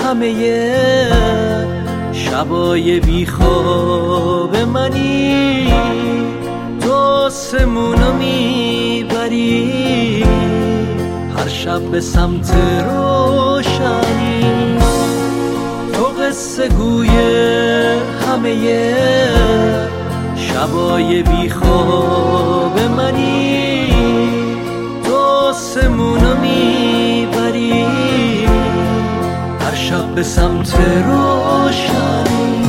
همه شبای بیخواب منی، تو آسمونو میبری هر شب به سمت روشنی. تو قصه گوی همه شبای بیخواب منی، تو آسمونو میبری هر شب به سمت روشنی.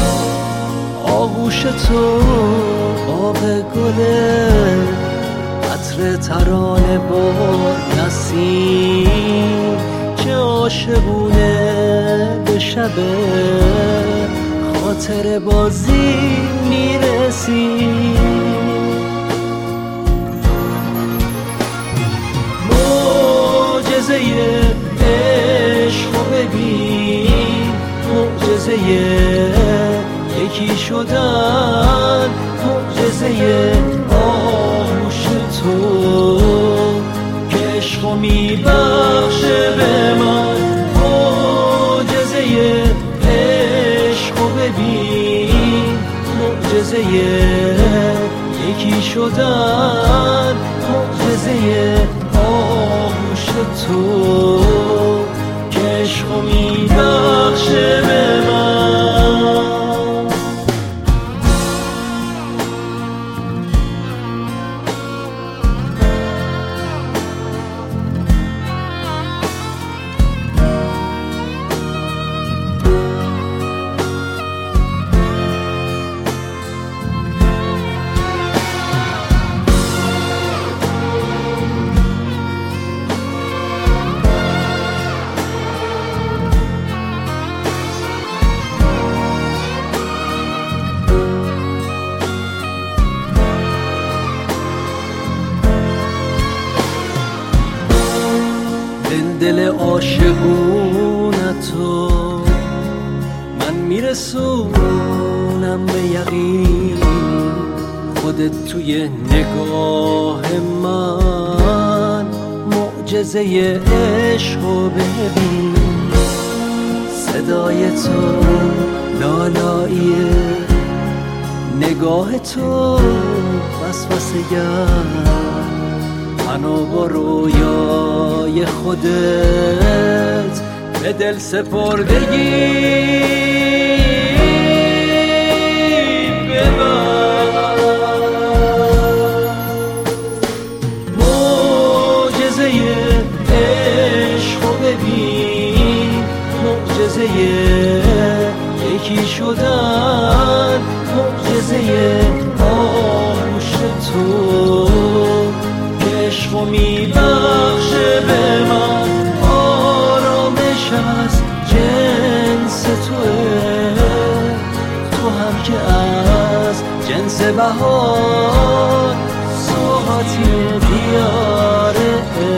آغوش تو آب گله، عطر ترانه با نسیم، چه عاشقونه به شب خاطر بازی میرسی. معجزه عشقو ببین، معجزه یکی شدن، معجزه آغوش تو که عشقو میبخشه به من. معجزه عشقو ببین، معجزه یکی شدن، معجزه آغوش تو که عشقو میبخشه به من. دل عاشقونتو من میرسونم به یقین، خودت توی نگاه من معجزه عشقو ببین. صدای تو لالاییه، نگاه تو وسوسه گر، منو با رویای خودت به دل سپردگی ببر. معجزه عشقو ببین، معجزه یکی شدن، معجزه آغوش تو عشقو میبخشه به من. آرامش از جنس توه، تو هم که از جنس بهار، ساعتی دیار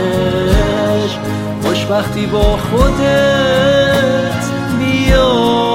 عشق، خوشبختی با خودت بیار.